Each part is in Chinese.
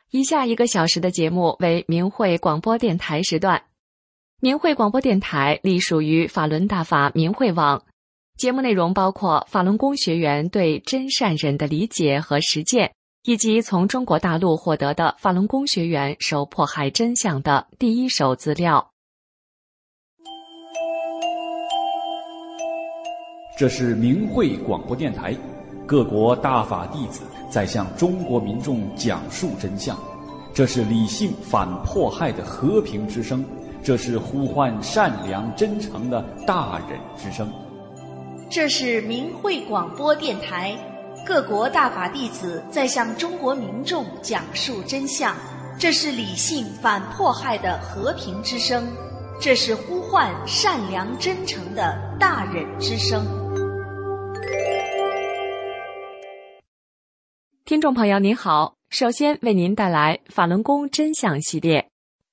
以下1个小时的节目为明慧广播电台时段。明慧广播电台隶属于法轮大法明慧网，节目内容包括法轮功学员对真善忍的理解和实践，以及从中国大陆获得的法轮功学员受迫害真相的第一手资料。 这是明慧广播电台，各国大法弟子在向中国民众讲述真相，这是理性反迫害的和平之声，这是呼唤善良真诚的大忍之声。 这是明慧广播电台，各国大法弟子在向中国民众讲述真相，这是理性反迫害的和平之声，这是呼唤善良真诚的大忍之声。 听众朋友您好，首先为您带来法轮功真相系列。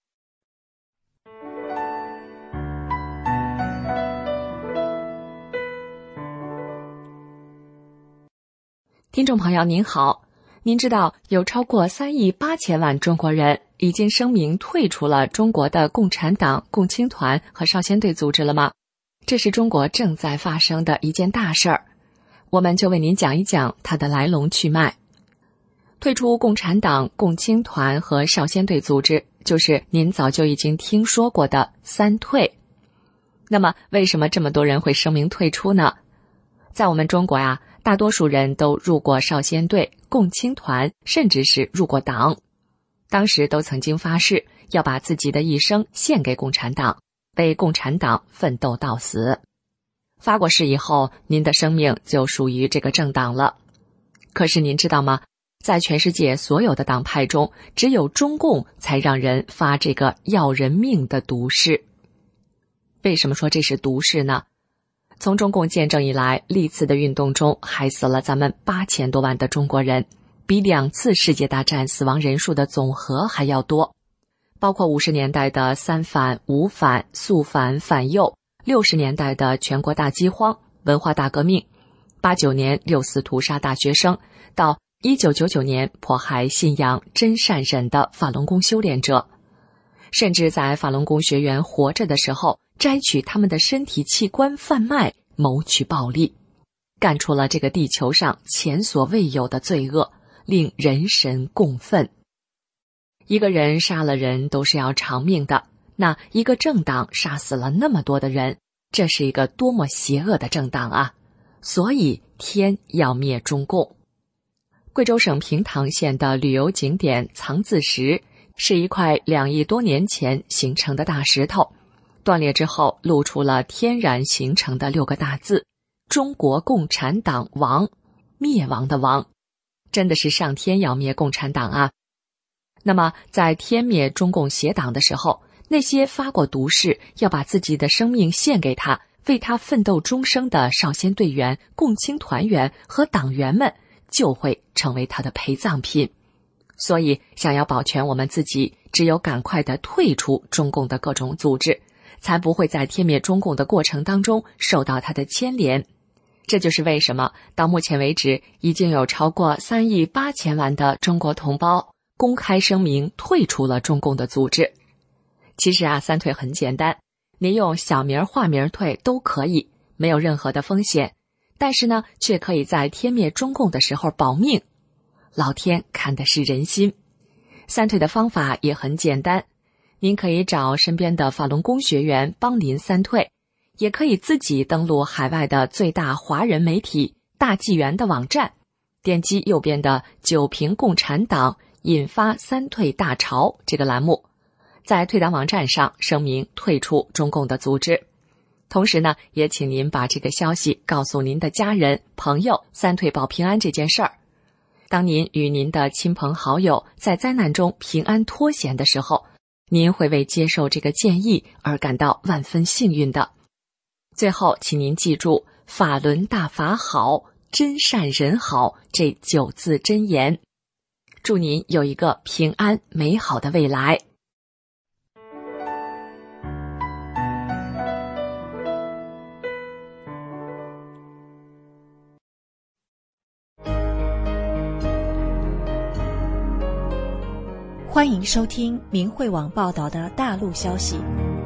听众朋友您好，您知道有超过3亿8千万中国人已经声明退出了中国的共产党、共青团和少先队组织了吗？这是中国正在发生的一件大事儿，我们就为您讲一讲它的来龙去脉。退出共产党、共青团和少先队组织，就是您早就已经听说过的三退。那么为什么这么多人会声明退出呢？在我们中国呀，大多数人都入过少先队、共青团，甚至是入过党。当时都曾经发誓要把自己的一生献给共产党，为共产党奋斗到死。发过誓以后，您的生命就属于这个政党了。可是您知道吗？在全世界所有的党派中，只有中共才让人发这个要人命的毒誓。为什么说这是毒誓呢？从中共建政以来，历次的运动中害死了咱们8000多万的中国人，比2次世界大战死亡人数的总和还要多。包括50年代的三反、五反、肃反、反右，60年代的全国大饥荒、文化大革命，89年6四屠杀大学生，到1999年迫害信仰真善忍的法轮功修炼者，甚至在法轮功学员活着的时候摘取他们的身体器官贩卖，谋取暴利，干出了这个地球上前所未有的罪恶，令人神共愤。一个人杀了人都是要偿命的，那一个政党杀死了那么多的人，这是一个多么邪恶的政党啊！所以天要灭中共。贵州省平塘县的旅游景点藏字石是一块2亿多年前形成的大石头，断裂之后露出了天然形成的6个大字：中国共产党亡，灭亡的亡。真的是上天要灭共产党啊！那么在天灭中共邪党的时候，那些发过毒誓要把自己的生命献给他，为他奋斗终生的少先队员、共青团员和党员们就会成为他的陪葬品。所以想要保全我们自己，只有赶快地退出中共的各种组织，才不会在天灭中共的过程当中受到他的牵连。这就是为什么到目前为止已经有超过3亿8千万的中国同胞公开声明退出了中共的组织。其实啊，三退很简单，您用小名化名退都可以，没有任何的风险，但是呢，却可以在天灭中共的时候保命。老天看的是人心。三退的方法也很简单，您可以找身边的法轮功学员帮您三退，也可以自己登录海外的最大华人媒体大纪元的网站，点击右边的九评共产党引发三退大潮这个栏目，在退党网站上声明退出中共的组织。同时呢，也请您把这个消息告诉您的家人、朋友，三退保平安这件事儿。当您与您的亲朋好友在灾难中平安脱险的时候，您会为接受这个建议而感到万分幸运的。最后，请您记住法轮大法好，真善人好这9字真言。祝您有一个平安美好的未来。 欢迎收听明慧网报道的大陆消息。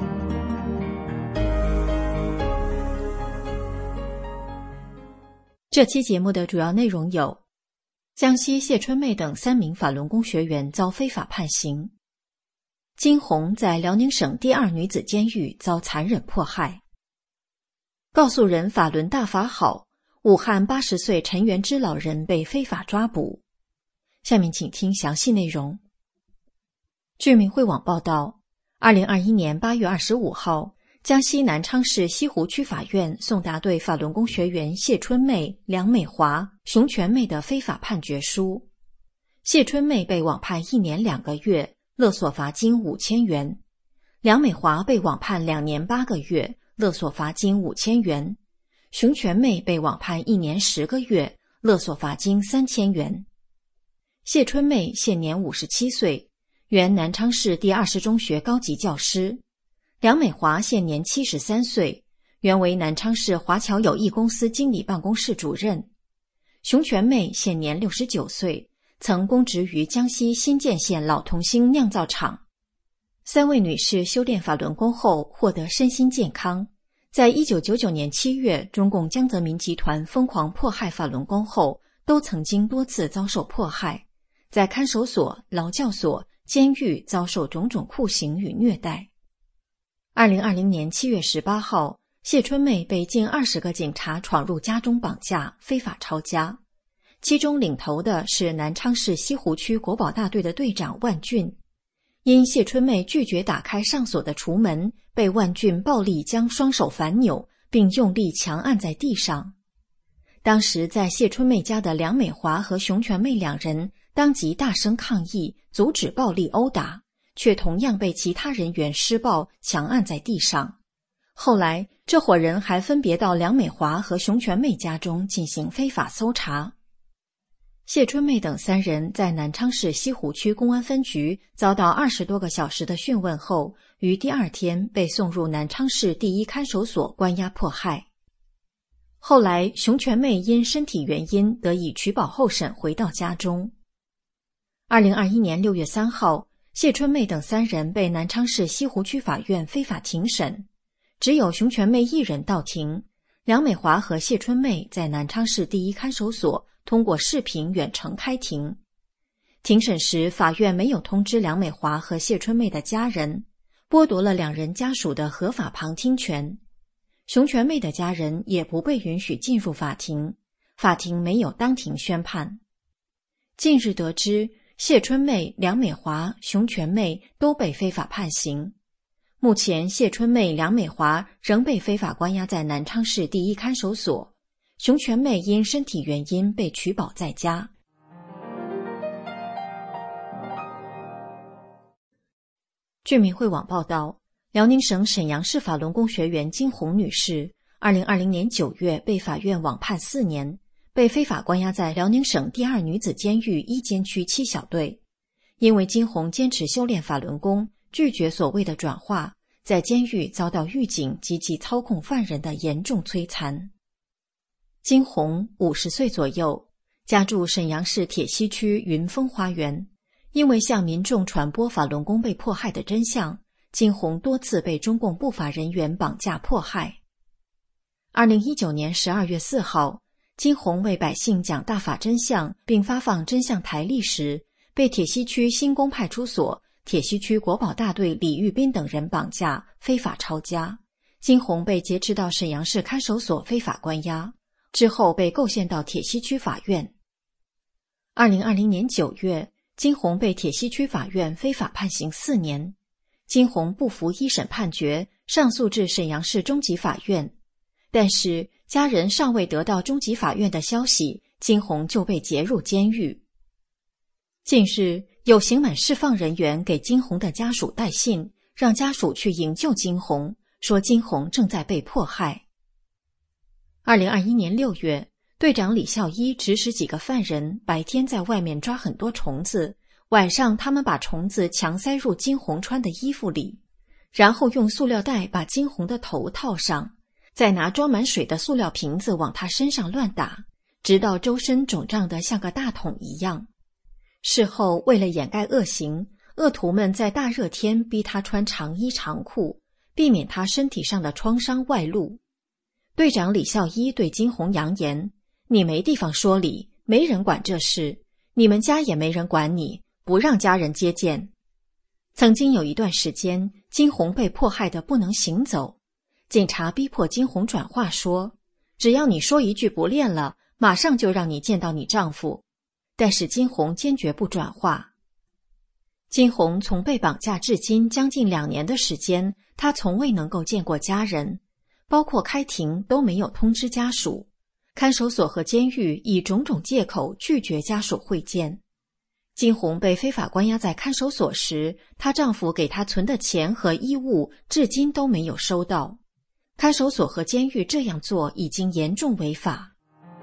这期节目的主要内容有：江西谢春妹等3名法轮功学员遭非法判刑；金红在辽宁省第2女子监狱遭残忍迫害；告诉人法轮大法好，武汉80岁陈元之老人被非法抓捕。下面请听详细内容。据明慧网报道，2021年8月25号，江西南昌市西湖区法院送达对法轮功学员谢春妹、梁美华、熊全妹的非法判决书。谢春妹被网判1年2个月，勒索罚金5000元；梁美华被网判2年8个月，勒索罚金5000元；熊全妹被网判1年10个月，勒索罚金3000元。谢春妹现年57岁，原南昌市第20中学高级教师；梁美华现年73岁，原为南昌市华侨有益公司经理办公室主任；熊全妹现年69岁，曾供职于江西新建县老同兴酿造厂。3位女士修炼法轮功后获得身心健康，在1999年7月中共江泽民集团疯狂迫害法轮功后，都曾经多次遭受迫害，在看守所、劳教所、监狱遭受种种酷刑与虐待。2020年7月18号，谢春妹被近20个警察闯入家中绑架，非法抄家。其中领头的是南昌市西湖区国保大队的队长万俊。因谢春妹拒绝打开上锁的橱门，被万俊暴力将双手反扭，并用力强按在地上。当时在谢春妹家的梁美华和熊全妹2人当即大声抗议，阻止暴力殴打，却同样被其他人员施暴，强按在地上。后来这伙人还分别到梁美华和熊全妹家中进行非法搜查。谢春妹等3人在南昌市西湖区公安分局遭到20多个小时的讯问后，于第2天被送入南昌市第1看守所关押迫害。后来熊全妹因身体原因得以取保候审回到家中。2021年6月3号，谢春妹等3人被南昌市西湖区法院非法庭审，只有熊全妹1人到庭，梁美华和谢春妹在南昌市第1看守所通过视频远程开庭。庭审时，法院没有通知梁美华和谢春妹的家人，剥夺了2人家属的合法旁听权。熊全妹的家人也不被允许进入法庭，法庭没有当庭宣判。近日得知，谢春妹、梁美华、熊全妹都被非法判刑。目前谢春妹、梁美华仍被非法关押在南昌市第1看守所，熊全妹因身体原因被取保在家。据明慧网报道，辽宁省沈阳市法轮功学员金红女士2020年9月被法院网判4年，被非法关押在辽宁省第2女子监狱一监区7小队。因为金红坚持修炼法轮功，拒绝所谓的转化，在监狱遭到狱警及其操控犯人的严重摧残。金红50岁左右，家住沈阳市铁西区云峰花园。因为向民众传播法轮功被迫害的真相，金红多次被中共不法人员绑架迫害。2019年12月4号，金红为百姓讲大法真相并发放真相台历时，被铁西区新宫派出所、铁西区国保大队李玉斌等人绑架，非法抄家。金红被劫持到沈阳市看守所非法关押，之后被构陷到铁西区法院。2020年9月，金红被铁西区法院非法判刑4年。金红不服一审判决，上诉至沈阳市中级法院，但是家人尚未得到中级法院的消息，金红就被劫入监狱。近日，有刑满释放人员给金红的家属带信，让家属去营救金红，说金红正在被迫害。2021年6月，队长李孝一指使几个犯人白天在外面抓很多虫子，晚上他们把虫子强塞入金红穿的衣服里，然后用塑料袋把金红的头套上，再拿装满水的塑料瓶子往他身上乱打，直到周身肿胀得像个大桶一样。事后为了掩盖恶行， 恶徒们在大热天逼他穿长衣长裤，避免他身体上的创伤外露。队长李孝一对金红扬言：你没地方说理，没人管这事，你们家也没人管你，不让家人接见。曾经有一段时间，金红被迫害得不能行走，警察逼迫金红转话说，只要你说一句不练了，马上就让你见到你丈夫。但是金红坚决不转话。金红从被绑架至今将近2年的时间，她从未能够见过家人，包括开庭都没有通知家属，看守所和监狱以种种借口拒绝家属会见。金红被非法关押在看守所时，她丈夫给她存的钱和衣物至今都没有收到。看守所和监狱这样做已经严重违法。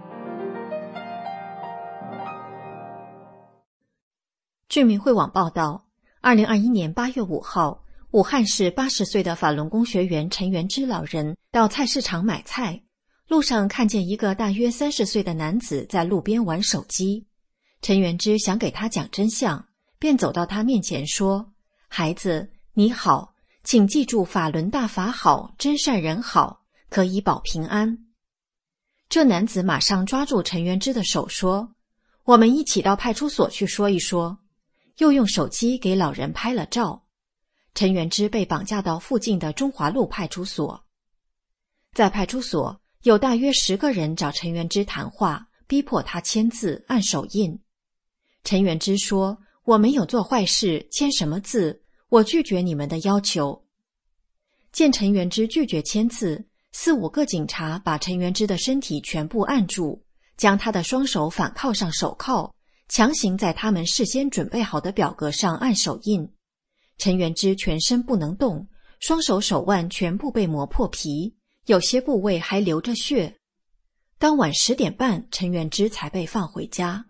据民汇网报道，2021年8月5号，武汉市80岁的法轮功学员陈元之老人到菜市场买菜，路上看见一个大约30岁的男子在路边玩手机。陈元之想给他讲真相，便走到他面前说：孩子，你好，请记住法轮大法好，真善人好，可以保平安。这男子马上抓住陈元之的手说：我们一起到派出所去说一说，又用手机给老人拍了照。陈元之被绑架到附近的中华路派出所。在派出所，有大约10个人找陈元之谈话，逼迫他签字按手印。陈元之说：我没有做坏事，签什么字？我拒绝你们的要求。见陈元之拒绝签字，4、5个警察把陈元之的身体全部按住，将他的双手反铐上手铐，强行在他们事先准备好的表格上按手印。陈元之全身不能动，双手手腕全部被磨破皮，有些部位还流着血。当晚10点半，陈元之才被放回家。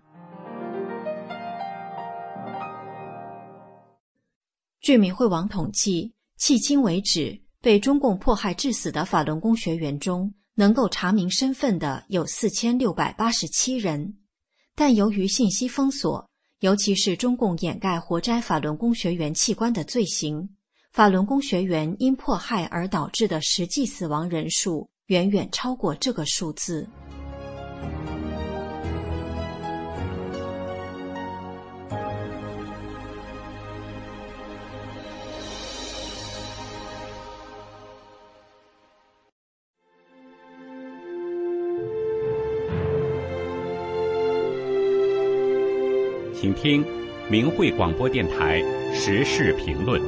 据民汇网统计，迄今为止，被中共迫害致死的法轮功学员中，能够查明身份的有4687人。但由于信息封锁，尤其是中共掩盖活摘法轮功学员器官的罪行，法轮功学员因迫害而导致的实际死亡人数远远超过这个数字。 请听明慧广播电台时事评论。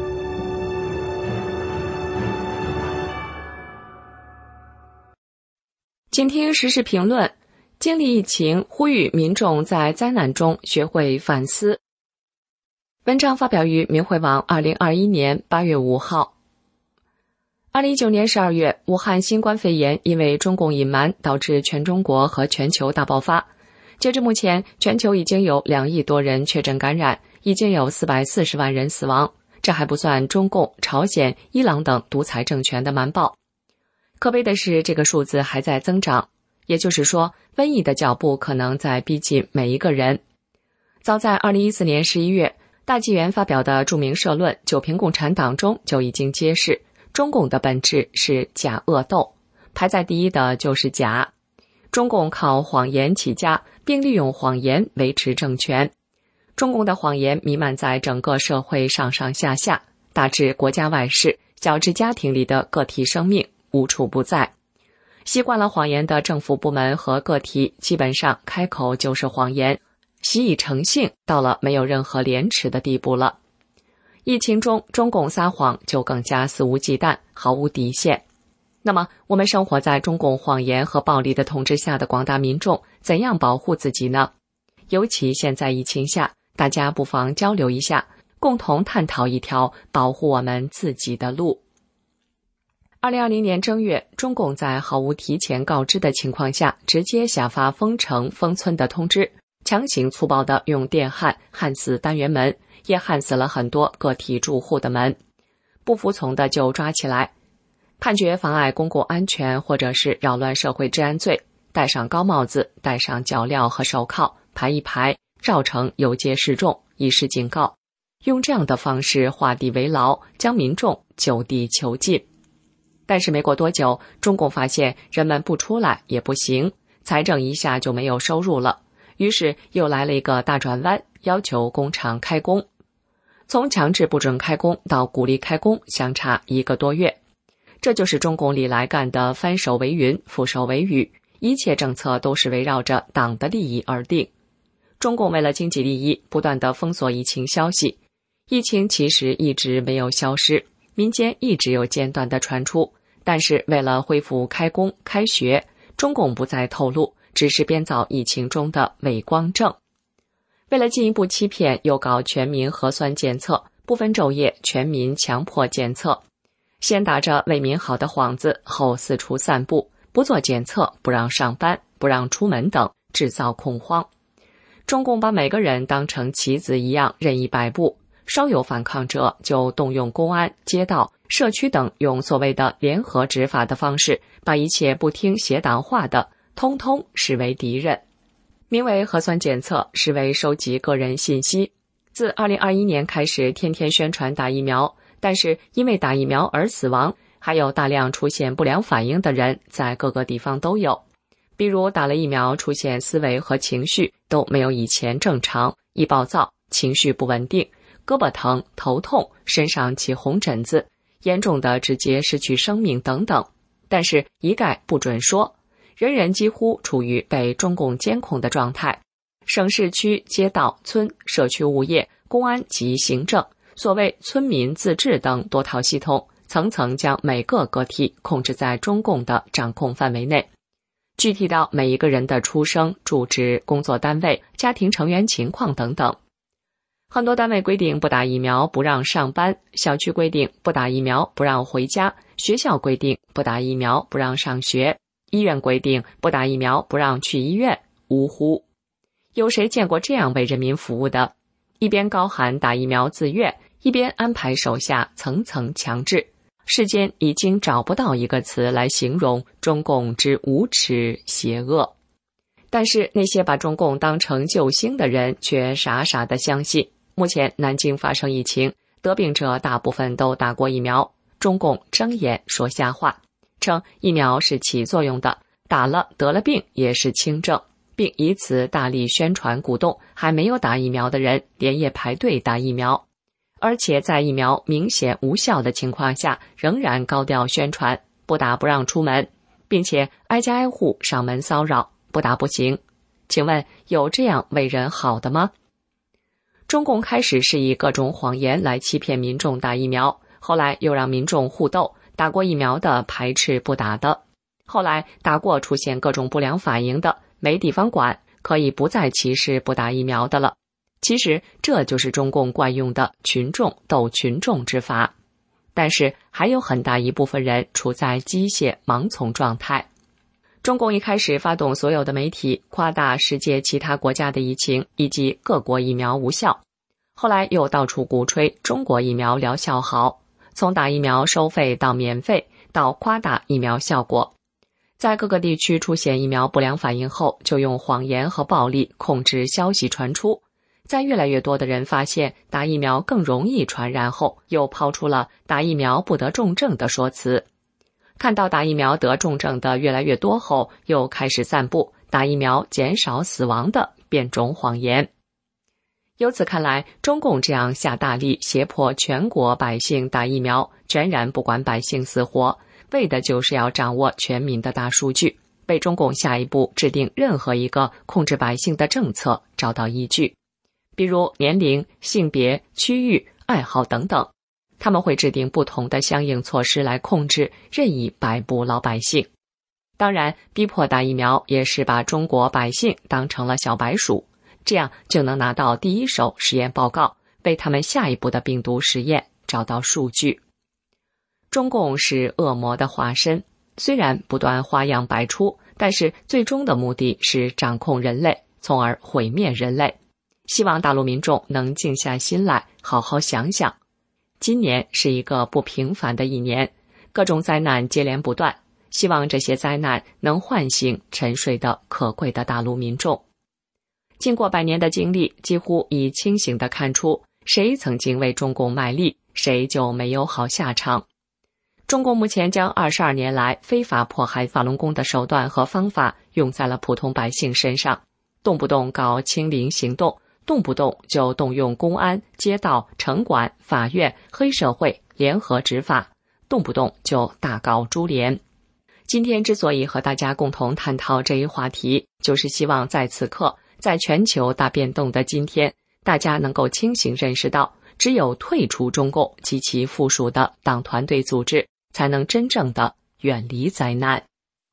请听时事评论。经历疫情，呼吁民众在灾难中学会反思。文章发表于明慧网2021年8月5号。2019年12月，武汉新冠肺炎因为中共隐瞒，导致全中国和全球大爆发。截至目前，全球已经有2亿多人确诊感染，已经有440万人死亡。这还不算中共、朝鲜、伊朗等独裁政权的瞒报。可悲的是，这个数字还在增长，也就是说，瘟疫的脚步可能在逼近每一个人。早在2014年11月，大纪元发表的著名社论《九评共产党》中就已经揭示，中共的本质是假恶斗，排在第一的就是假。中共靠谎言起家，并利用谎言维持政权。中共的谎言弥漫在整个社会上上下下，大至国家外事，小至家庭里的个体生命，无处不在。习惯了谎言的政府部门和个体，基本上开口就是谎言，习以成性，到了没有任何廉耻的地步了。疫情中，中共撒谎就更加肆无忌惮，毫无底线。那么，我们生活在中共谎言和暴力的统治下的广大民众，怎样保护自己呢？尤其现在疫情下，大家不妨交流一下，共同探讨一条保护我们自己的路。2020年正月，中共在毫无提前告知的情况下，直接下发封城封村的通知，强行粗暴地用电焊焊死单元门，也焊死了很多个体住户的门。不服从的就抓起来，判决妨碍公共安全或者是扰乱社会治安罪，戴上高帽子，戴上脚镣和手铐，排一排，绕城游街示众，以示警告。 用这样的方式画地为牢，将民众就地囚禁。但是没过多久，中共发现人们不出来也不行，财政一下就没有收入了，于是又来了一个大转弯，要求工厂开工。从强制不准开工到鼓励开工，相差1个多月。这就是中共历来干的翻手为云，覆手为雨，一切政策都是围绕着党的利益而定。中共为了经济利益，不断地封锁疫情消息。疫情其实一直没有消失，民间一直有间断的传出，但是为了恢复开工开学，中共不再透露，只是编造疫情中的伪光正。为了进一步欺骗，又搞全民核酸检测，不分昼夜，全民强迫检测。先打着为民好的幌子，后四处散布，不做检测，不让上班，不让出门等，制造恐慌。中共把每个人当成棋子一样任意摆布，稍有反抗者就动用公安、街道、社区等用所谓的联合执法的方式，把一切不听邪党话的通通视为敌人。名为核酸检测，实为收集个人信息。自2021年开始天天宣传打疫苗，但是因为打疫苗而死亡，还有大量出现不良反应的人在各个地方都有。比如打了疫苗出现思维和情绪都没有以前正常，易暴躁，情绪不稳定，胳膊疼、头痛，身上起红疹子，严重的直接失去生命等等。但是一概不准说，人人几乎处于被中共监控的状态。省市区、街道、村、社区物业、公安及行政，所谓村民自治等多套系统，层层将每个个体控制在中共的掌控范围内。具体到每一个人的出生、住址、工作单位、家庭成员情况等等。很多单位规定不打疫苗不让上班，小区规定不打疫苗不让回家，学校规定不打疫苗不让上学，医院规定不打疫苗不让去医院。呜呼！有谁见过这样为人民服务的？一边高喊打疫苗自愿，一边安排手下层层强制。世间已经找不到一个词来形容中共之无耻邪恶。但是那些把中共当成救星的人却傻傻地相信，目前南京发生疫情，得病者大部分都打过疫苗，中共睁眼说瞎话，称疫苗是起作用的，打了得了病也是轻症，并以此大力宣传鼓动还没有打疫苗的人连夜排队打疫苗。而且在疫苗明显无效的情况下，仍然高调宣传不打不让出门，并且挨家挨户上门骚扰，不打不行。请问有这样为人好的吗？中共开始是以各种谎言来欺骗民众打疫苗，后来又让民众互斗，打过疫苗的排斥不打的，后来打过出现各种不良反应的没地方管，可以不再歧视不打疫苗的了。其实这就是中共惯用的群众斗群众之法。但是还有很大一部分人处在机械盲从状态。中共一开始发动所有的媒体夸大世界其他国家的疫情以及各国疫苗无效，后来又到处鼓吹中国疫苗疗效好，从打疫苗收费到免费到夸大疫苗效果。在各个地区出现疫苗不良反应后，就用谎言和暴力控制消息传出。在越来越多的人发现打疫苗更容易传染后，又抛出了打疫苗不得重症的说辞。看到打疫苗得重症的越来越多后，又开始散布打疫苗减少死亡的变种谎言。由此看来，中共这样下大力胁迫全国百姓打疫苗，全然不管百姓死活，为的就是要掌握全民的大数据，为中共下一步制定任何一个控制百姓的政策找到依据。比如年龄、性别、区域、爱好等等，他们会制定不同的相应措施来控制，任意摆布老百姓。当然，逼迫打疫苗也是把中国百姓当成了小白鼠，这样就能拿到第一手实验报告，为他们下一步的病毒实验找到数据。中共是恶魔的化身，虽然不断花样百出，但是最终的目的是掌控人类，从而毁灭人类。希望大陆民众能静下心来，好好想想。今年是一个不平凡的一年，各种灾难接连不断，希望这些灾难能唤醒沉睡的可贵的大陆民众。经过100年的经历，几乎已清醒地看出， 谁曾经为中共卖力，谁就没有好下场。中共目前将22年来非法迫害法轮功的手段和方法用在了普通百姓身上，动不动搞清零行动，动不动就动用公安、街道、城管、法院、黑社会联合执法，动不动就大搞株连。今天之所以和大家共同探讨这一话题，就是希望在此刻，在全球大变动的今天，大家能够清醒认识到，只有退出中共及其附属的党团队组织，才能真正的远离灾难。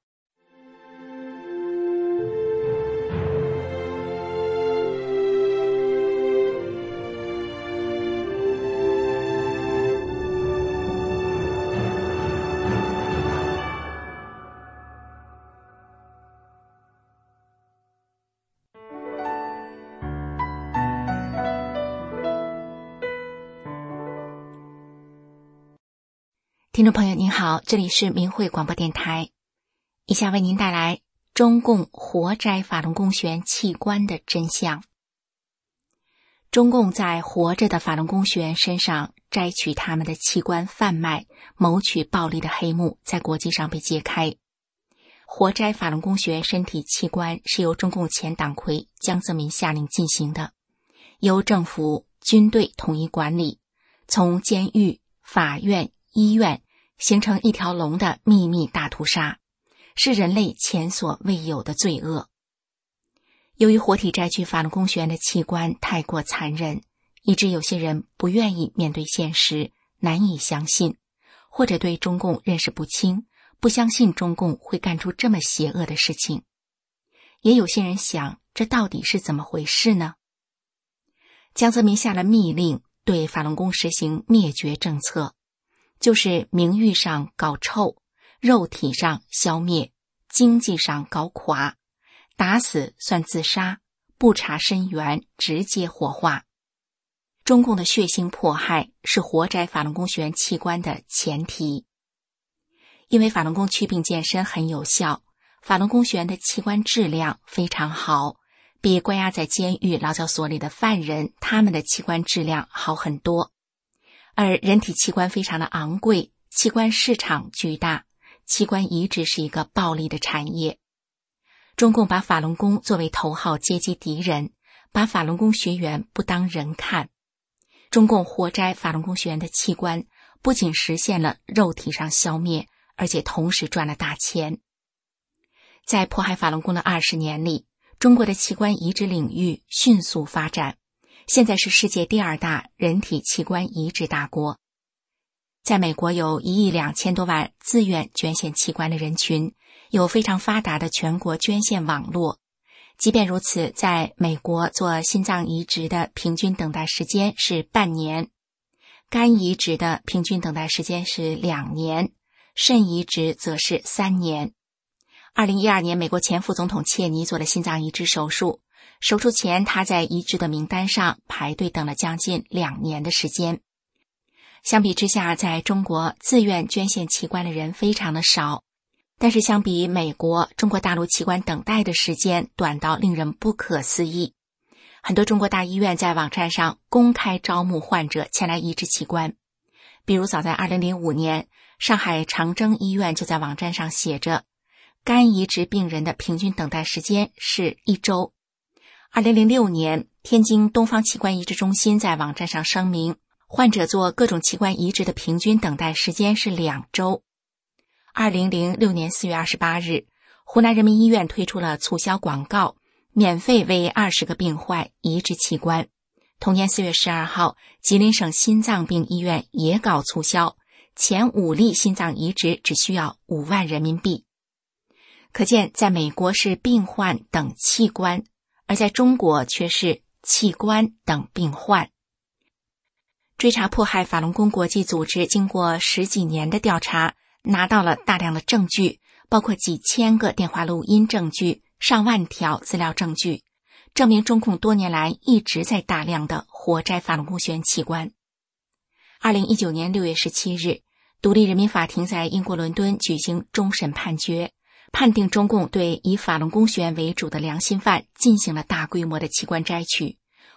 听众朋友您好，这里是明慧广播电台，以下为您带来中共活摘法轮功学员器官的真相。中共在活着的法轮功学员身上摘取他们的器官贩卖、谋取暴利的黑幕在国际上被揭开。活摘法轮功学员身体器官是由中共前党魁江泽民下令进行的，由政府、军队统一管理，从监狱、法院、医院形成一条龙的秘密大屠杀，是人类前所未有的罪恶。由于活体摘取法轮功学员的器官太过残忍，以致有些人不愿意面对现实，难以相信，或者对中共认识不清，不相信中共会干出这么邪恶的事情。也有些人想，这到底是怎么回事呢？江泽民下了密令，对法轮功实行灭绝政策，就是名誉上搞臭，肉体上消灭，经济上搞垮，打死算自杀，不查身源，直接火化。中共的血腥迫害是活摘法轮功学员器官的前提。因为法轮功祛病健身很有效，法轮功学员的器官质量非常好，比关押在监狱劳教所里的犯人，他们的器官质量好很多。而人体器官非常的昂贵，器官市场巨大，器官移植是一个暴利的产业。中共把法轮功作为头号阶级敌人，把法轮功学员不当人看。中共活摘法轮功学员的器官，不仅实现了肉体上消灭，而且同时赚了大钱。在迫害法轮功的20年里，中国的器官移植领域迅速发展，现在是世界第2大人体器官移植大国。在美国有1亿2千多万自愿捐献器官的人群，有非常发达的全国捐献网络。即便如此，在美国做心脏移植的平均等待时间是半年，肝移植的平均等待时间是2年，肾移植则是3年。2012年，美国前副总统切尼做了心脏移植手术，手术前他在移植的名单上排队等了将近2年的时间。相比之下，在中国自愿捐献器官的人非常的少，但是相比美国，中国大陆器官等待的时间短到令人不可思议。很多中国大医院在网站上公开招募患者前来移植器官，比如早在2005年，上海长征医院就在网站上写着，肝移植病人的平均等待时间是1周。2006年，天津东方器官移植中心在网站上声明，患者做各种器官移植的平均等待时间是2周。2006年4月28日，湖南人民医院推出了促销广告，免费为20个病患移植器官。同年4月12号，吉林省心脏病医院也搞促销，前5例心脏移植只需要5万人民币。可见在美国是病患等器官，而在中国却是器官等病患。追查迫害法轮功国际组织经过10几年的调查，拿到了大量的证据，包括几千个电话录音证据、上万条资料证据，证明中共多年来一直在大量的活摘法轮功学员器官。2019年6月17日，独立人民法庭在英国伦敦举行终审判决，判定中共对以法轮功学员为主的良心犯进行了大规模的器官摘取，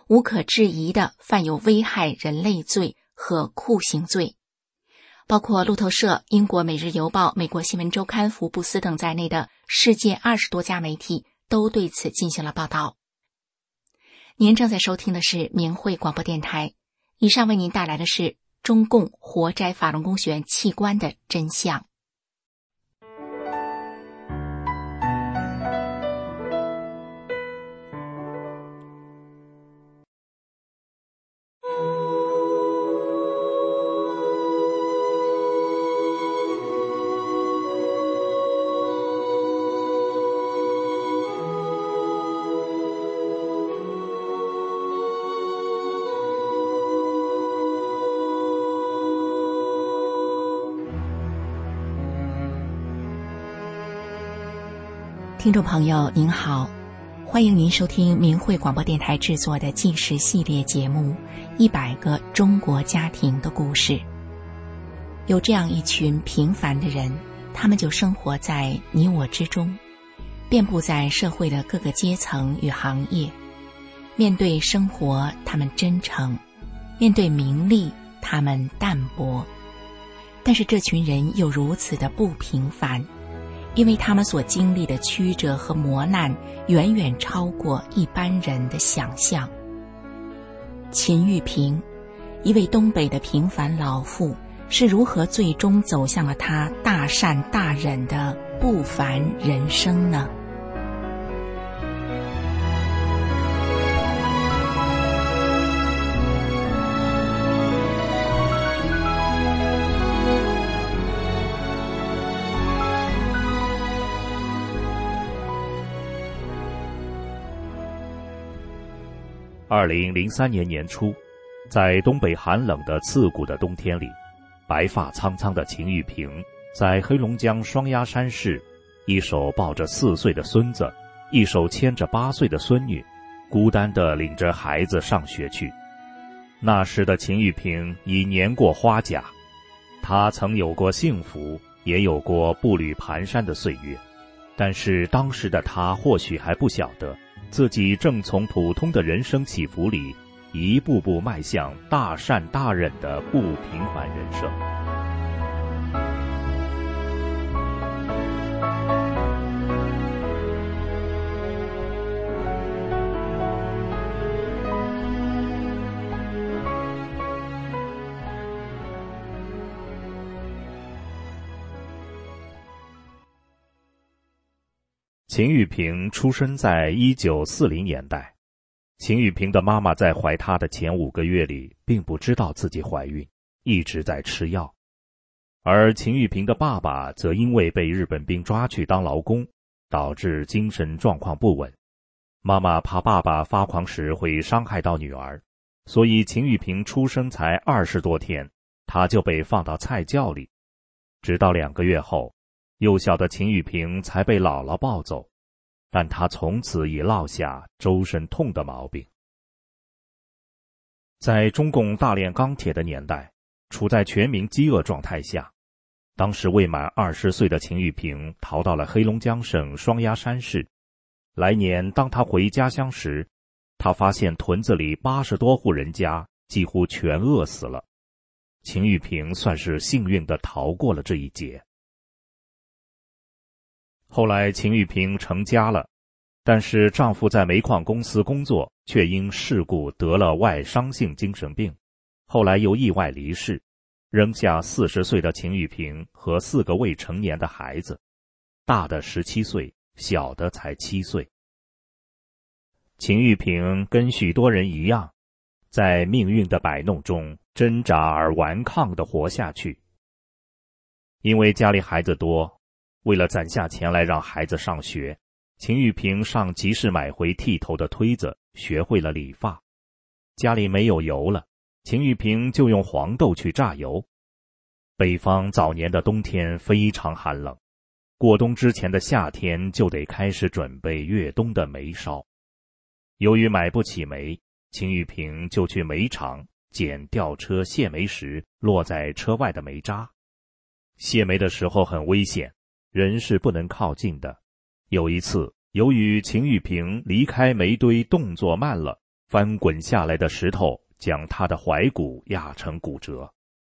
无可置疑的犯有危害人类罪和酷刑罪。包括路透社、英国《每日邮报》、美国新闻周刊、福布斯等在内的世界20多家媒体都对此进行了报道。您正在收听的是明慧广播电台，以上为您带来的是中共活摘法轮功学员器官的真相。听众朋友您好，欢迎您收听明慧广播电台制作的纪实系列节目100个中国家庭的故事。有这样一群平凡的人，他们就生活在你我之中，遍布在社会的各个阶层与行业。面对生活他们真诚，面对名利他们淡泊，但是这群人又如此的不平凡，因为他们所经历的曲折和磨难远远超过一般人的想象。秦玉萍，一位东北的平凡老妇，是如何最终走向了她大善大忍的不凡人生呢 ？2003年年初，在东北寒冷的刺骨的冬天里，白发苍苍的秦玉萍在黑龙江双鸭山市，一手抱着4岁的孙子，一手牵着8岁的孙女，孤单地领着孩子上学去。那时的秦玉萍已年过花甲，她曾有过幸福，也有过步履蹒跚的岁月，但是当时的她或许还不晓得，自己正从普通的人生起伏里一步步迈向大善大忍的不平凡人生。秦玉萍出生在1940年代。秦玉萍的妈妈在怀她的前5个月里并不知道自己怀孕，一直在吃药。而秦玉萍的爸爸则因为被日本兵抓去当劳工，导致精神状况不稳。妈妈怕爸爸发狂时会伤害到女儿，所以秦玉萍出生才20多天，她就被放到菜窖里。直到2个月后，幼小的秦玉萍才被姥姥抱走，但她从此已落下周身痛的毛病。在中共大炼钢铁的年代，处在全民饥饿状态下，当时未满20岁的秦玉萍逃到了黑龙江省双鸭山市。来年当她回家乡时，她发现屯子里80多户人家几乎全饿死了。秦玉萍算是幸运地逃过了这一劫。后来秦玉萍成家了，但是丈夫在煤矿公司工作，却因事故得了外伤性精神病，后来又意外离世，扔下40岁的秦玉萍和4个未成年的孩子，大的17岁，小的才7岁。秦玉萍跟许多人一样，在命运的摆弄中挣扎而顽抗地活下去。因为家里孩子多，为了攒下钱来让孩子上学，秦玉萍上集市买回剃头的推子，学会了理发。家里没有油了，秦玉萍就用黄豆去榨油。北方早年的冬天非常寒冷，过冬之前的夏天就得开始准备越冬的煤烧。由于买不起煤，秦玉萍就去煤场捡吊车卸煤时落在车外的煤渣。卸煤的时候很危险，人是不能靠近的。有一次，由于秦玉萍离开煤堆动作慢了， 翻滚下来的石头将他的踝骨压成骨折。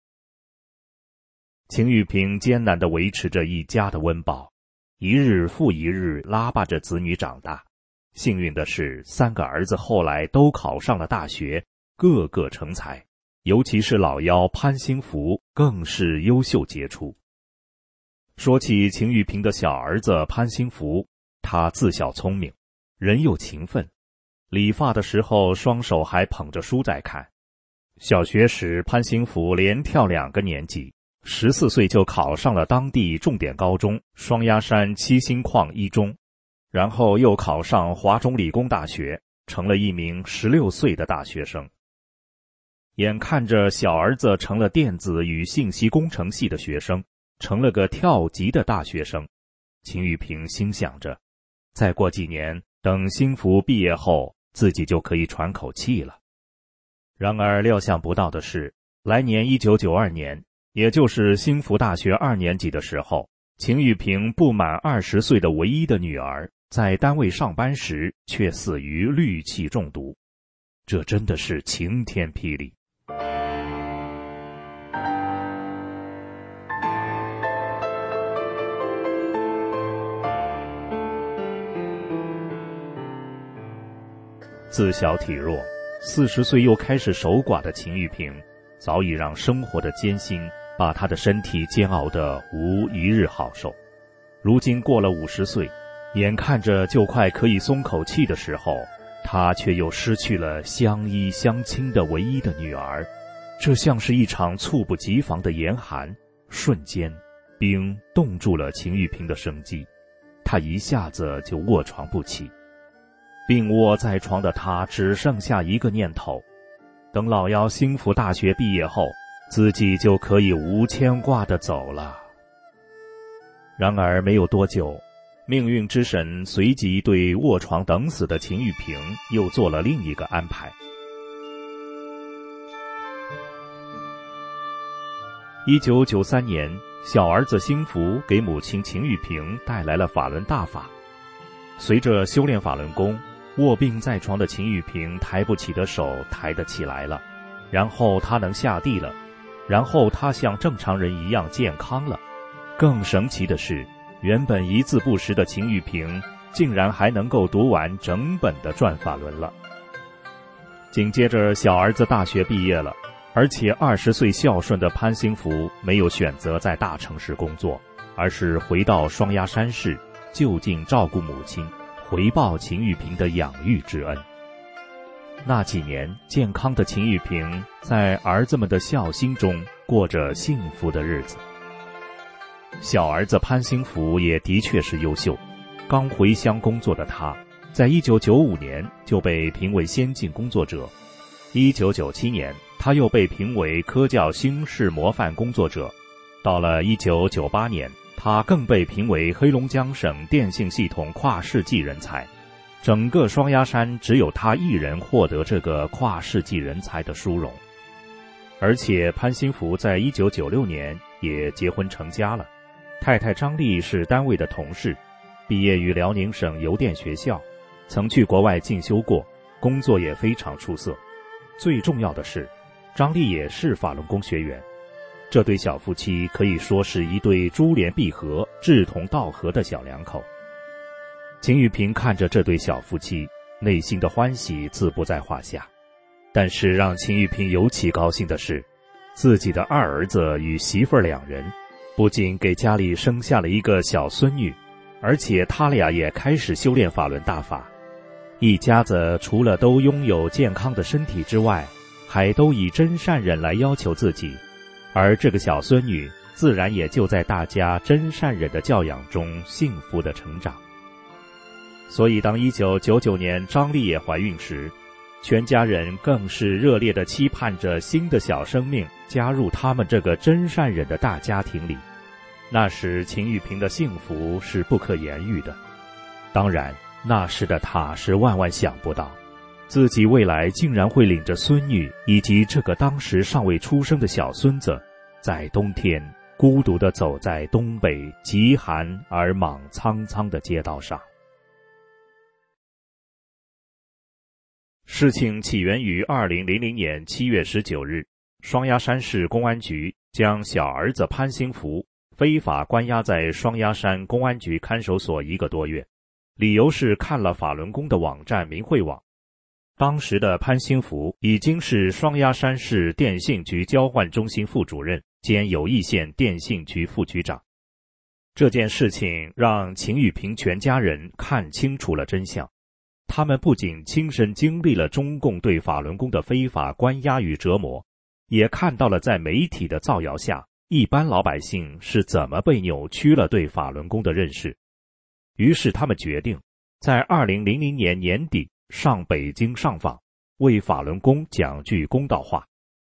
秦玉萍艰难地维持着一家的温饱，一日复一日拉拔着子女长大。幸运的是，3个儿子后来都考上了大学，个个成才，尤其是老幺潘兴福更是优秀杰出。说起秦玉萍的小儿子潘兴福，他自小聪明，人又勤奋，理发的时候双手还捧着书在看。小学时，潘兴福连跳2个年级，14岁就考上了当地重点高中双鸭山七星矿一中，然后又考上华中理工大学，成了一名16岁的大学生。眼看着小儿子成了电子与信息工程系的学生，成了个跳级的大学生，秦玉萍心想着，再过几年，等兴福毕业后，自己就可以喘口气了。然而料想不到的是，来年1992年，也就是兴福大学2年级的时候，秦玉萍不满20岁的唯一的女儿，在单位上班时却死于氯气中毒，这真的是晴天霹雳。自小体弱，40岁又开始守寡的秦玉萍，早已让生活的艰辛把她的身体煎熬得无一日好受。如今过了50岁，眼看着就快可以松口气的时候，她却又失去了相依相亲的唯一的女儿。这像是一场猝不及防的严寒，瞬间冰冻住了秦玉萍的生机，她一下子就卧床不起。病卧在床的他只剩下一个念头，等老幺兴福大学毕业后，自己就可以无牵挂地走了。然而没有多久，命运之神随即对卧床等死的秦玉萍又做了另一个安排。1993年，小儿子兴福给母亲秦玉萍带来了法轮大法。随着修炼法轮功，卧病在床的秦玉萍抬不起的手抬得起来了，然后她能下地了，然后她像正常人一样健康了。更神奇的是，原本一字不识的秦玉萍竟然还能够读完整本的转法轮了。紧接着小儿子大学毕业了，而且20岁孝顺的潘兴福没有选择在大城市工作，而是回到双鸭山市就近照顾母亲，回报秦玉萍的养育之恩。那几年，健康的秦玉萍在儿子们的孝心中过着幸福的日子。小儿子潘兴福也的确是优秀，刚回乡工作的他，在1995年就被评为先进工作者，1997年他又被评为科教新式模范工作者，到了1998年，他更被评为黑龙江省电信系统跨世纪人才。整个双鸭山只有他一人获得这个跨世纪人才的殊荣。而且潘兴福在1996年也结婚成家了，太太张丽是单位的同事，毕业于辽宁省邮电学校，曾去国外进修过，工作也非常出色。最重要的是，张丽也是法轮功学员。这对小夫妻可以说是一对珠联璧合、志同道合的小两口。秦玉萍看着这对小夫妻，内心的欢喜自不在话下。但是让秦玉萍尤其高兴的是，自己的2儿子与媳妇儿2人，不仅给家里生下了一个小孙女，而且他俩也开始修炼法轮大法。一家子除了都拥有健康的身体之外，还都以真善忍来要求自己，而这个小孙女自然也就在大家真善忍的教养中幸福的成长。所以当1999年张丽也怀孕时，全家人更是热烈地期盼着新的小生命加入他们这个真善忍的大家庭里。那时秦玉萍的幸福是不可言喻的。当然，那时的她是万万想不到，自己未来竟然会领着孙女以及这个当时尚未出生的小孙子，在冬天孤独地走在东北极寒而莽苍苍的街道上。 事情起源于2000年7月19日，双鸭山市公安局将小儿子潘兴福非法关押在双鸭山公安局看守所1个多月，理由是看了法轮功的网站明慧网。当时的潘兴福已经是双鸭山市电信局交换中心副主任兼友谊县电信局副局长。这件事情让秦玉平全家人看清楚了真相，他们不仅亲身经历了中共对法轮功的非法关押与折磨，也看到了在媒体的造谣下，一般老百姓是怎么被扭曲了对法轮功的认识。于是他们决定在2000年年底上北京上访，为法轮功讲句公道话。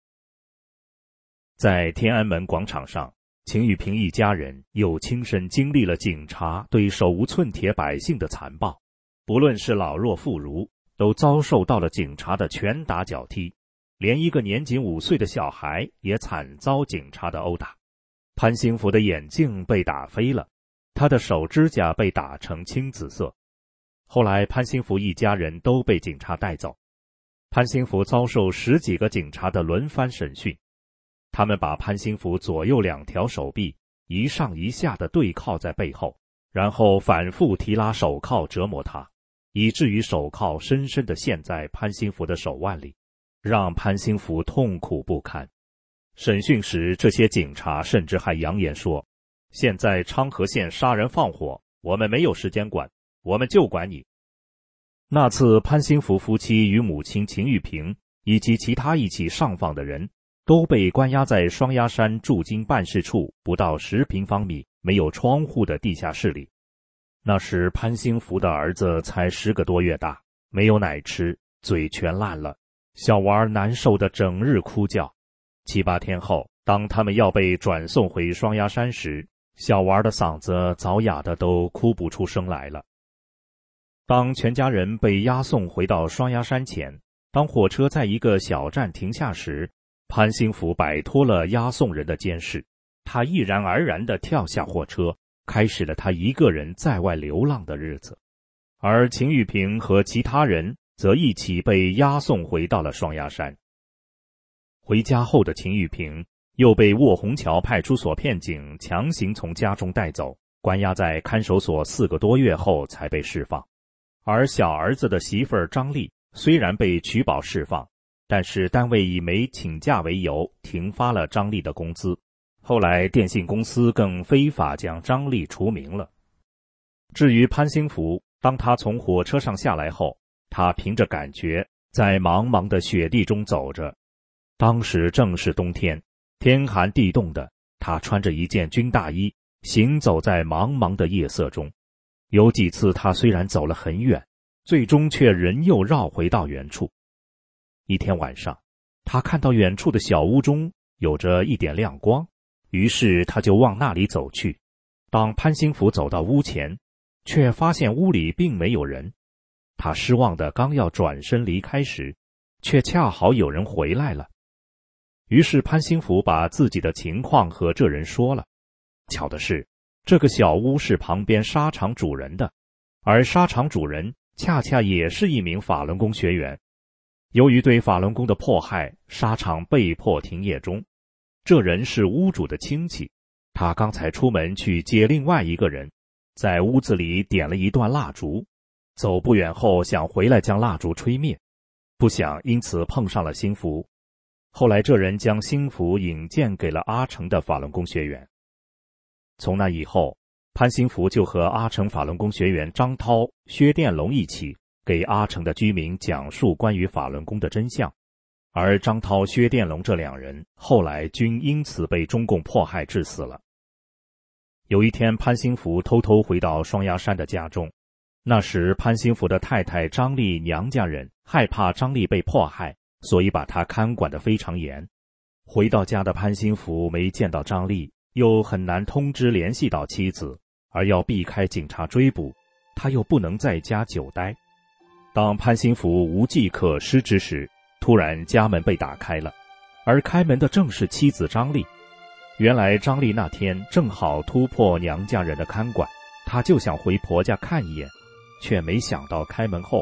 在天安门广场上，秦玉平一家人又亲身经历了警察对手无寸铁百姓的残暴，不论是老弱妇孺，都遭受到了警察的拳打脚踢，连一个年仅5岁的小孩也惨遭警察的殴打。潘兴福的眼镜被打飞了，他的手指甲被打成青紫色。后来潘兴福一家人都被警察带走，潘兴福遭受10几个警察的轮番审讯，他们把潘兴福左右2条手臂一上一下地对铐在背后，然后反复提拉手铐折磨他，以至于手铐深深地陷在潘兴福的手腕里，让潘兴福痛苦不堪。审讯时，这些警察甚至还扬言说，现在昌河县杀人放火，我们没有时间管，我们就管你。那次潘兴福夫妻与母亲秦玉平以及其他一起上访的人都被关押在双鸭山驻京办事处不到10平方米没有窗户的地下室里。那时潘兴福的儿子才10个多月大，没有奶吃，嘴全烂了，小娃难受得整日哭叫。7、8天后，当他们要被转送回双鸭山时，小娃的嗓子早哑得都哭不出声来了。当全家人被押送回到双鸭山前，当火车在一个小站停下时，潘兴福摆脱了押送人的监视，他毅然而然地跳下货车，开始了他一个人在外流浪的日子。而秦玉平和其他人则一起被押送回到了双鸭山。回家后的秦玉平又被卧虹桥派出所片警强行从家中带走，关押在看守所4个多月后才被释放。而小儿子的媳妇儿张丽虽然被取保释放，但是单位以没请假为由停发了张丽的工资。后来电信公司更非法将张丽除名了。至于潘兴福，当他从火车上下来后，他凭着感觉在茫茫的雪地中走着。当时正是冬天，天寒地冻的，他穿着一件军大衣，行走在茫茫的夜色中。有几次他虽然走了很远，最终却仍又绕回到原处。一天晚上，他看到远处的小屋中有着一点亮光，于是他就往那里走去。当潘兴福走到屋前，却发现屋里并没有人。他失望的刚要转身离开时，却恰好有人回来了。于是潘兴福把自己的情况和这人说了。巧的是，这个小屋是旁边纱厂主人的，而纱厂主人恰恰也是一名法轮功学员。由于对法轮功的迫害，纱厂被迫停业中。这人是屋主的亲戚，他刚才出门去接另外一个人，在屋子里点了一段蜡烛，走不远后想回来将蜡烛吹灭，不想因此碰上了兴福。后来这人将兴福引荐给了阿城的法轮功学员。从那以后，潘兴福就和阿城法轮功学员张涛、薛殿龙一起给阿城的居民讲述关于法轮功的真相。而张涛、薛殿龙这2人后来均因此被中共迫害致死了。有一天，潘兴福偷偷回到双鸭山的家中，那时潘兴福的太太张丽娘家人害怕张丽被迫害，所以把他看管得非常严。回到家的潘兴福没见到张丽，又很难通知联系到妻子，而要避开警察追捕，他又不能在家久待。当潘兴福无计可施之时，突然家门被打开了，而开门的正是妻子张丽。原来张丽那天正好突破娘家人的看管，她就想回婆家看一眼，却没想到开门后，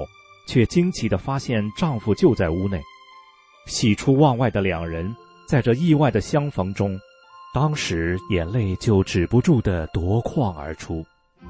却惊奇地发现丈夫就在屋内。喜出望外的两人在这意外的相逢中，当时眼泪就止不住地夺眶而出。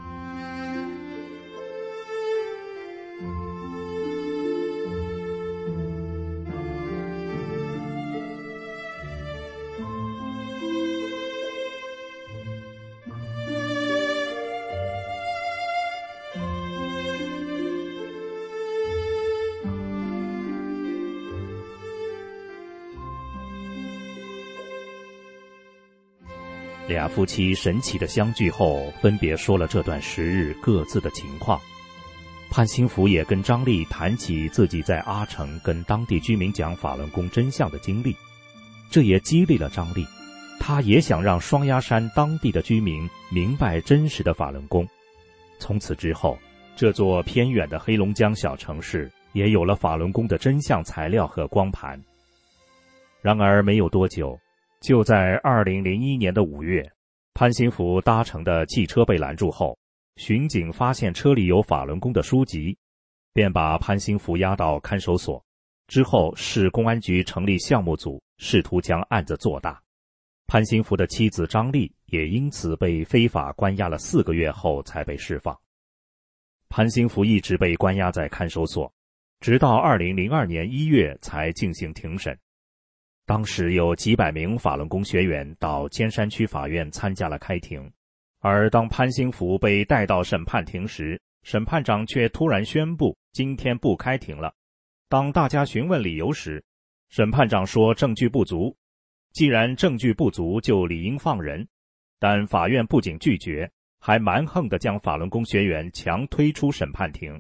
俩夫妻神奇的相聚后，分别说了这段时日各自的情况。潘兴福也跟张丽谈起自己在阿城跟当地居民讲法轮功真相的经历，这也激励了张丽，她也想让双鸭山当地的居民明白真实的法轮功。从此之后，这座偏远的黑龙江小城市也有了法轮功的真相材料和光盘。然而没有多久，就在2001年的5月，潘兴福搭乘的汽车被拦住后，巡警发现车里有法轮功的书籍，便把潘兴福押到看守所。之后市公安局成立项目组，试图将案子做大。潘兴福的妻子张丽也因此被非法关押了4个月后才被释放。潘兴福一直被关押在看守所，直到2002年1月才进行庭审。当时有几百名法轮功学员到尖山区法院参加了开庭，而当潘兴福被带到审判庭时，审判长却突然宣布今天不开庭了。当大家询问理由时，审判长说证据不足，既然证据不足就理应放人，但法院不仅拒绝，还蛮横地将法轮功学员强推出审判庭。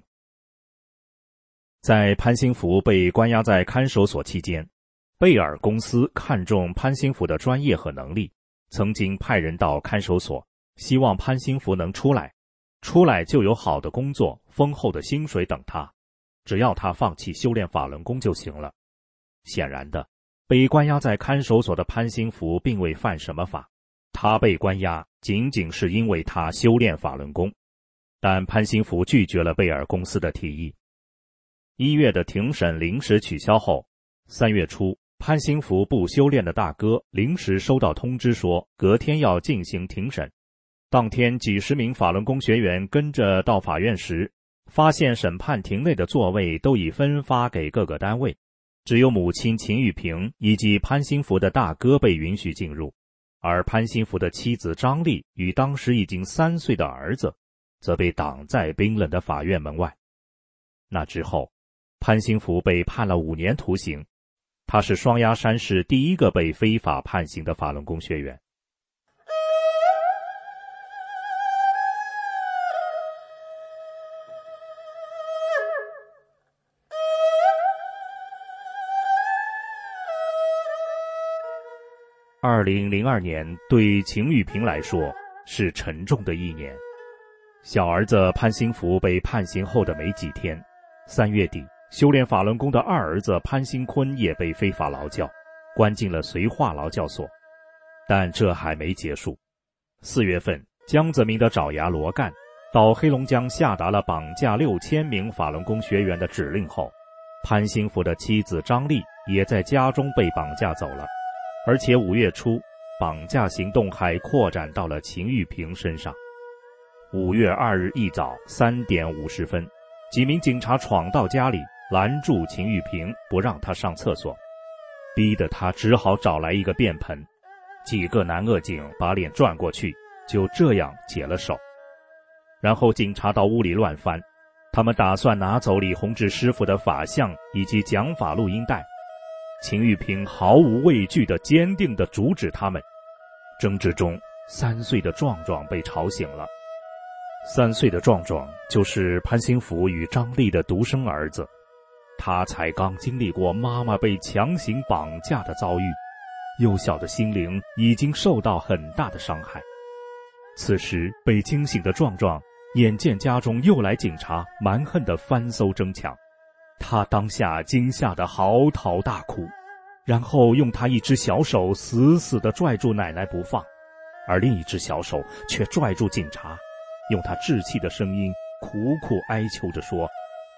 在潘兴福被关押在看守所期间，贝尔公司看重潘兴福的专业和能力，曾经派人到看守所，希望潘兴福能出来就有好的工作、丰厚的薪水等他，只要他放弃修炼法轮功就行了。显然的，被关押在看守所的潘兴福并未犯什么法，他被关押仅仅是因为他修炼法轮功。但潘兴福拒绝了贝尔公司的提议。1月的庭审临时取消后，3月初，潘兴福不修炼的大哥临时收到通知说隔天要进行庭审。当天几十名法轮功学员跟着到法院时，发现审判庭内的座位都已分发给各个单位，只有母亲秦玉萍以及潘兴福的大哥被允许进入，而潘兴福的妻子张丽与当时已经3岁的儿子则被挡在冰冷的法院门外。那之后，潘兴福被判了5年徒刑，他是双鸭山市第一个被非法判刑的法轮功学员。2002年对秦玉萍来说是沉重的一年。小儿子潘兴福被判刑后的没几天，3月底，修炼法轮功的二儿子潘兴坤也被非法劳教，关进了绥化劳教所。但这还没结束。4月份，江泽民的爪牙罗干到黑龙江下达了绑架6000名法轮功学员的指令后，潘兴福的妻子张丽也在家中被绑架走了。而且5月初，绑架行动还扩展到了秦玉萍身上。5月2日一早3点50分，几名警察闯到家里，拦住秦玉萍，不让她上厕所，逼得她只好找来一个便盆。几个男恶警把脸转过去，就这样解了手。然后警察到屋里乱翻，他们打算拿走李洪志师傅的法相以及讲法录音带。秦玉萍毫无畏惧地坚定地阻止他们。争执中，3岁的壮壮被吵醒了。3岁的壮壮就是潘兴福与张丽的独生儿子，他才刚经历过妈妈被强行绑架的遭遇，幼小的心灵已经受到很大的伤害。此时被惊醒的壮壮眼见家中又来警察，蛮横地翻搜争抢，他当下惊吓得嚎啕大哭，然后用他一只小手死死地拽住奶奶不放，而另一只小手却拽住警察，用他稚气的声音苦苦哀求着说：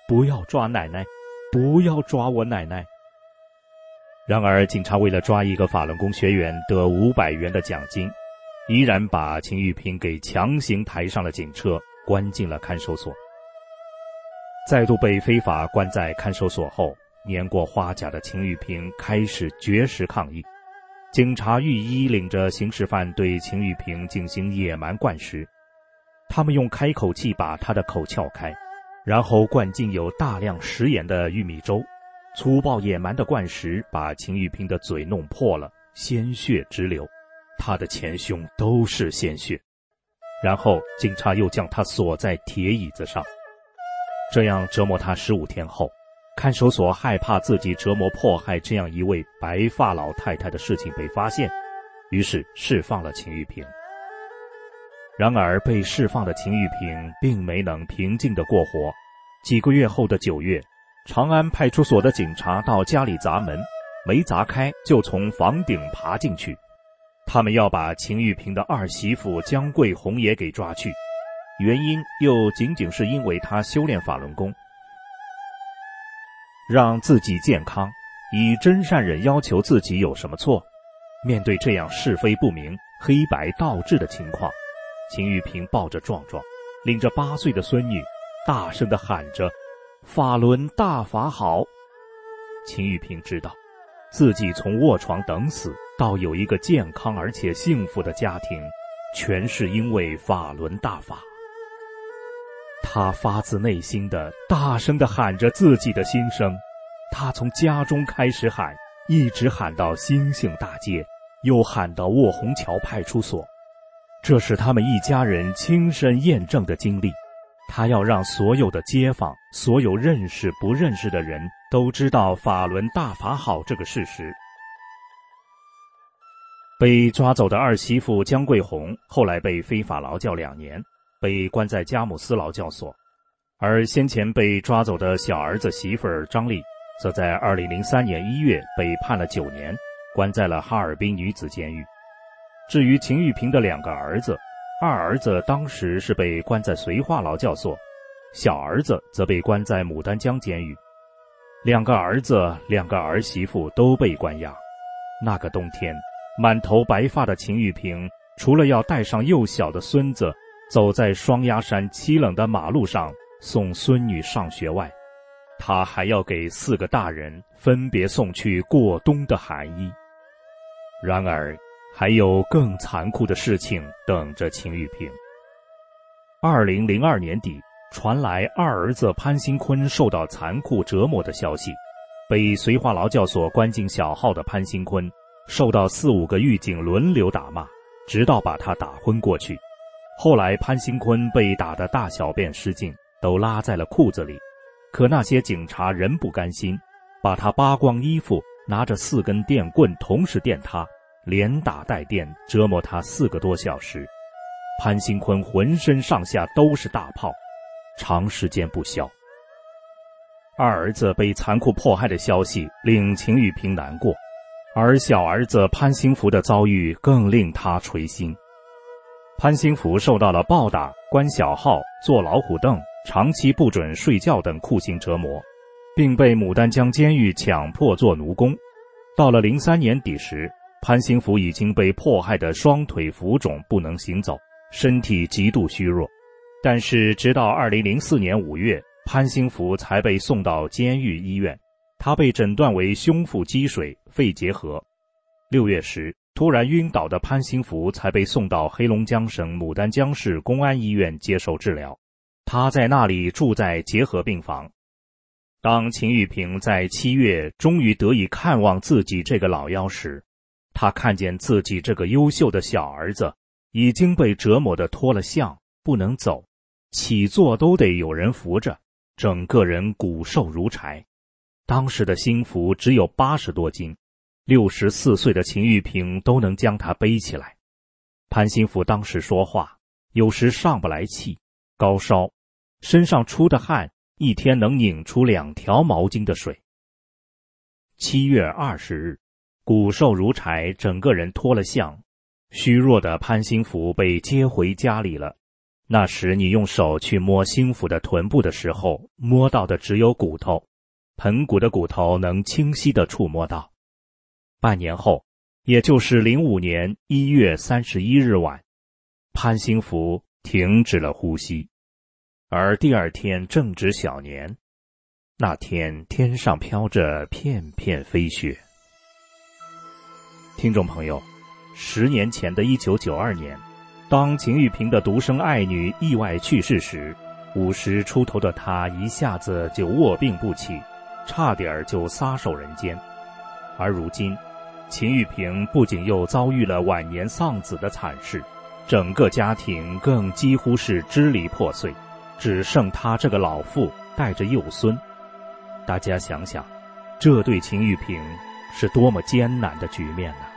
不要抓奶奶，不要抓我奶奶。”然而警察为了抓一个法轮功学员得500元的奖金，依然把秦玉萍给强行抬上了警车，关进了看守所。再度被非法关在看守所后，年过花甲的秦玉萍开始绝食抗议。警察御医领着刑事犯对秦玉萍进行野蛮灌食，他们用开口器把她的口撬开，然后灌进有大量食盐的玉米粥，粗暴野蛮的灌食把秦玉萍的嘴弄破了，鲜血直流，她的前胸都是鲜血。然后警察又将她锁在铁椅子上，这样折磨她15天后，看守所害怕自己折磨迫害这样一位白发老太太的事情被发现，于是释放了秦玉萍。然而被释放的秦玉萍并没能平静地过活。几个月后的9月，长安派出所的警察到家里砸门，没砸开就从房顶爬进去。他们要把秦玉萍的二媳妇姜桂红也给抓去，原因又仅仅是因为她修炼法轮功，让自己健康，以真善忍要求自己有什么错？面对这样是非不明、黑白倒置的情况，秦玉萍抱着壮壮，领着8岁的孙女，大声地喊着：“法轮大法好！”秦玉萍知道，自己从卧床等死到有一个健康而且幸福的家庭，全是因为法轮大法。他发自内心的大声地喊着自己的心声，他从家中开始喊，一直喊到兴庆大街，又喊到卧虹桥派出所。这是他们一家人亲身验证的经历，他要让所有的街坊，所有认识不认识的人都知道法轮大法好这个事实。被抓走的二媳妇姜桂红后来被非法劳教2年，被关在佳木斯劳教所，而先前被抓走的小儿子媳妇儿张丽则在2003年1月被判了9年，关在了哈尔滨女子监狱。至于秦玉萍的2个儿子，二儿子当时是被关在绥化劳教所，小儿子则被关在牡丹江监狱。2个儿子2个儿媳妇都被关押。那个冬天，满头白发的秦玉萍除了要带上幼小的孙子走在双鸭山凄冷的马路上送孙女上学外，他还要给4个大人分别送去过冬的寒衣。然而还有更残酷的事情等着秦玉萍。2002年底，传来二儿子潘新坤受到残酷折磨的消息。被绥化劳教所关进小号的潘新坤受到4、5个狱警轮流打骂，直到把他打昏过去。后来潘新坤被打得大小便失禁，都拉在了裤子里，可那些警察仍不甘心，把他扒光衣服，拿着4根电棍同时电他，连打带电，折磨他4个多小时。潘新坤浑身上下都是大泡，长时间不消。二儿子被残酷迫害的消息令秦玉萍难过，而小儿子潘兴福的遭遇更令他捶心。潘兴福受到了暴打、关小号、坐老虎凳、长期不准睡觉等酷刑折磨，并被牡丹江监狱强迫做奴工。到了03年底时，潘兴福已经被迫害的双腿浮肿，不能行走，身体极度虚弱。但是直到2004年5月，潘兴福才被送到监狱医院，他被诊断为胸腹积水、肺结核。6月时，突然晕倒的潘兴福才被送到黑龙江省牡丹江市公安医院接受治疗，他在那里住在结核病房。当秦玉萍在7月终于得以看望自己这个老幺时，他看见自己这个优秀的小儿子已经被折磨得脱了相，不能走，起坐都得有人扶着，整个人骨瘦如柴。当时的新福只有80多斤，64岁的秦玉萍都能将他背起来。潘新福当时说话，有时上不来气，高烧，身上出的汗一天能拧出2条毛巾的水。7月20日，骨瘦如柴，整个人脱了相，虚弱的潘新福被接回家里了。 那时你用手去摸心腹的臀部的时候，摸到的只有骨头，盆骨的骨头能清晰地触摸到。半年后，也就是05年1月31日晚，潘兴福停止了呼吸，而第二天正值小年。那天天上飘着片片飞雪。听众朋友，10年前的1992年，当秦玉萍的独生爱女意外去世时，50出头的她一下子就卧病不起，差点就撒手人间。而如今，秦玉萍不仅又遭遇了晚年丧子的惨事，整个家庭更几乎是支离破碎，只剩她这个老妇带着幼孙。大家想想，这对秦玉萍是多么艰难的局面呢？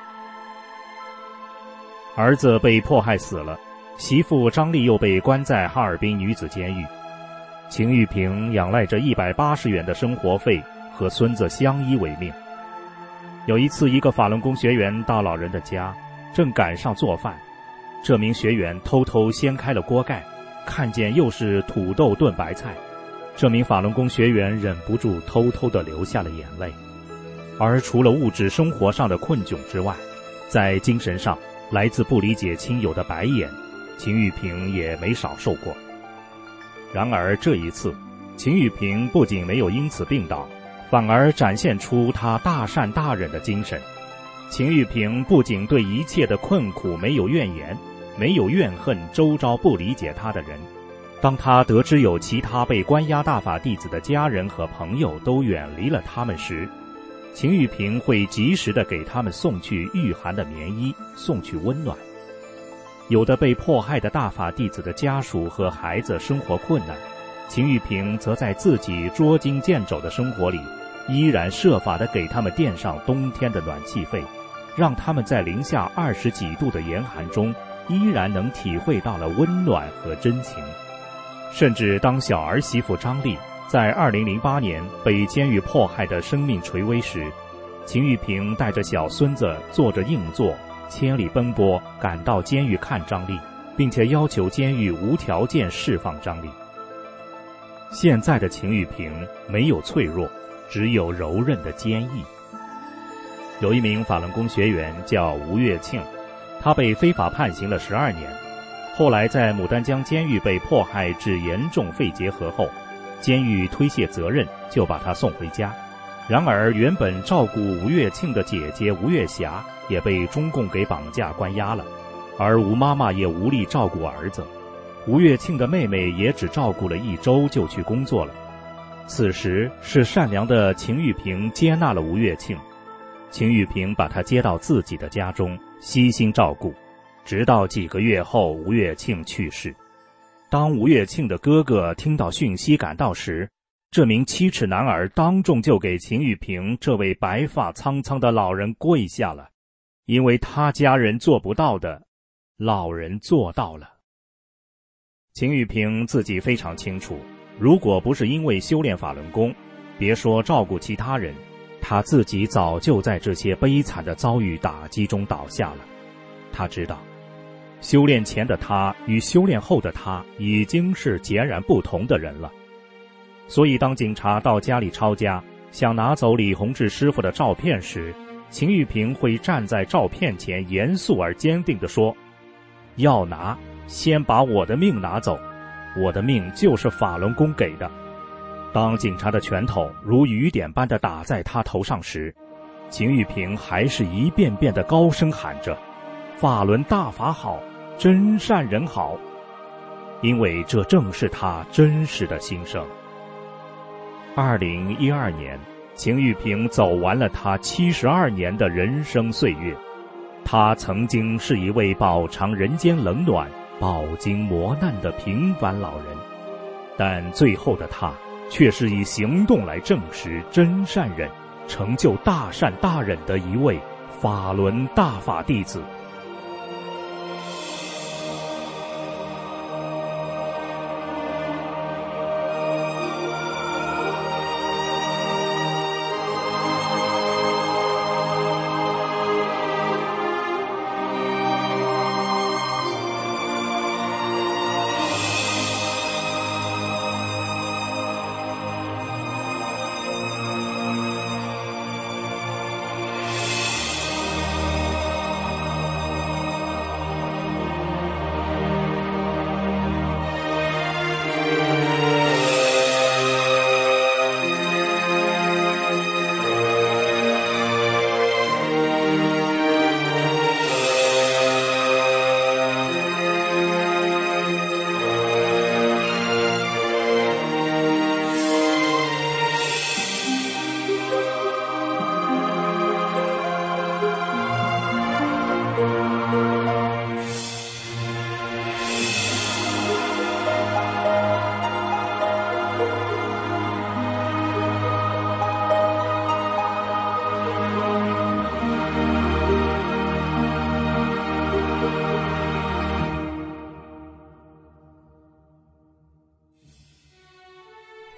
儿子被迫害死了，媳妇张丽又被关在哈尔滨女子监狱。秦玉萍仰赖着180元的生活费和孙子相依为命。有一次，一个法轮功学员到老人的家，正赶上做饭，这名学员偷偷掀开了锅盖，看见又是土豆炖白菜，这名法轮功学员忍不住偷偷地流下了眼泪。而除了物质生活上的困窘之外，在精神上，来自不理解亲友的白眼，秦玉萍也没少受过。然而这一次，秦玉萍不仅没有因此病倒，反而展现出她大善大忍的精神。秦玉萍不仅对一切的困苦没有怨言，没有怨恨周遭不理解她的人。当她得知有其他被关押大法弟子的家人和朋友都远离了他们时，秦玉萍会及时地给他们送去御寒的棉衣，送去温暖。有的被迫害的大法弟子的家属和孩子生活困难，秦玉萍则在自己捉襟见肘的生活里，依然设法地给他们垫上冬天的暖气费，让他们在零下20几度的严寒中，依然能体会到了温暖和真情。甚至当小儿媳妇张丽在2008年被监狱迫害的生命垂危时，秦玉萍带着小孙子坐着硬座，千里奔波赶到监狱看张丽，并且要求监狱无条件释放张丽。现在的秦玉萍没有脆弱，只有柔韧的坚毅。有一名法轮功学员叫吴月庆，他被非法判刑了12年，后来在牡丹江监狱被迫害致严重肺结核后，监狱推卸责任，就把他送回家。然而原本照顾吴月庆的姐姐吴月霞也被中共给绑架关押了，而吴妈妈也无力照顾儿子。吴月庆的妹妹也只照顾了1周就去工作了。此时是善良的秦玉萍接纳了吴月庆，秦玉萍把她接到自己的家中，悉心照顾，直到几个月后吴月庆去世。当吴月庆的哥哥听到讯息赶到时，这名7尺男儿当众就给秦玉萍这位白发苍苍的老人跪下了，因为他家人做不到的，老人做到了。秦玉萍自己非常清楚，如果不是因为修炼法轮功，别说照顾其他人，他自己早就在这些悲惨的遭遇打击中倒下了。他知道，修炼前的他与修炼后的他已经是截然不同的人了。所以当警察到家里抄家，想拿走李洪志师傅的照片时，秦玉萍会站在照片前严肃而坚定地说，要拿，先把我的命拿走，我的命就是法轮功给的。当警察的拳头如雨点般地打在他头上时，秦玉萍还是一遍遍地高声喊着，法轮大法好，真善人好，因为这正是他真实的心声。2012年，秦玉萍走完了他72年的人生岁月。他曾经是一位饱尝人间冷暖、饱经磨难的平凡老人，但最后的他却是以行动来证实真善忍，成就大善大忍的一位法轮大法弟子。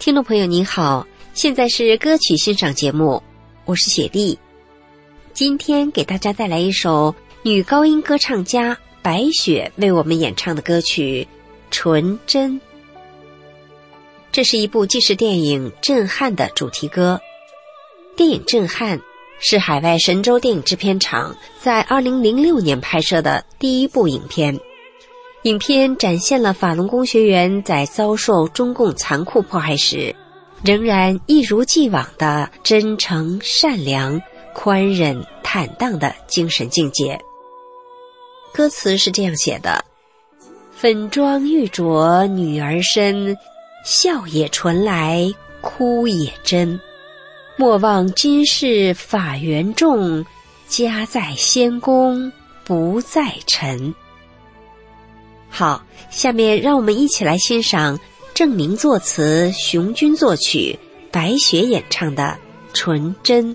听众朋友您好，现在是歌曲欣赏节目，我是雪莉。今天给大家带来一首女高音歌唱家白雪为我们演唱的歌曲《纯真》。这是一部纪实电影《震撼》的主题歌。电影《震撼》是海外神州电影制片厂在2006年拍摄的第一部影片。影片展现了法轮功学员在遭受中共残酷迫害时，仍然一如既往的真诚、善良、宽忍、坦荡的精神境界。歌词是这样写的：粉妆玉琢女儿身，笑也纯来，哭也真。莫忘今世法缘重，家在仙宫不在尘。好，下面让我们一起来欣赏郑明作词、熊军作曲、白雪演唱的《纯真》。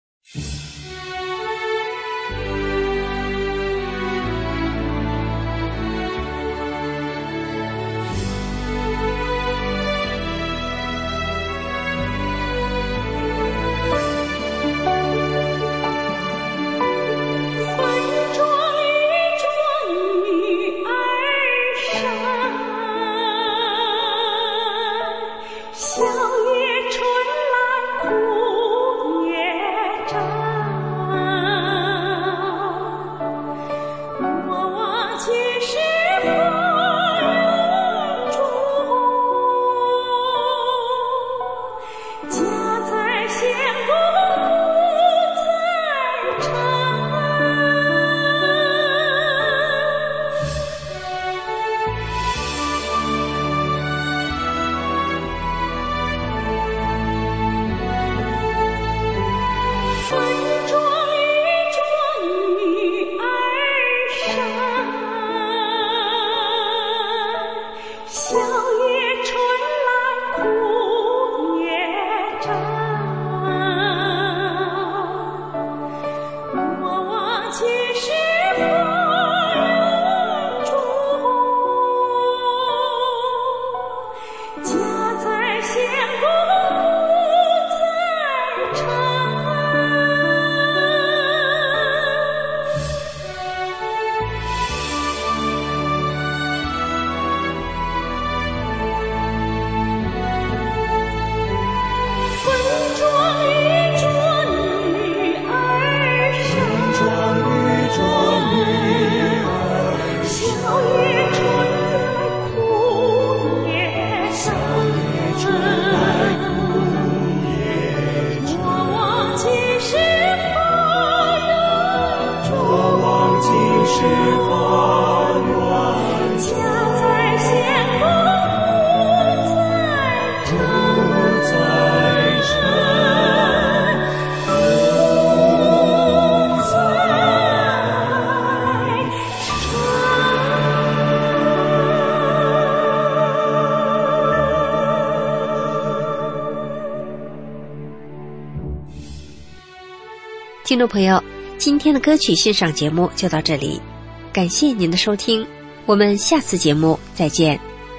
听众朋友，今天的歌曲欣赏节目就到这里，感谢您的收听，我们下次节目再见。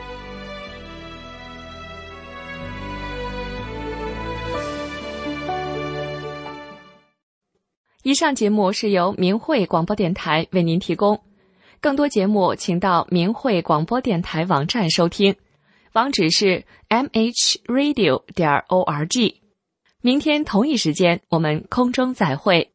以上节目是由明慧广播电台为您提供，更多节目请到明慧广播电台网站收听，网址是 mhradio.org。明天同一时间我们空中再会。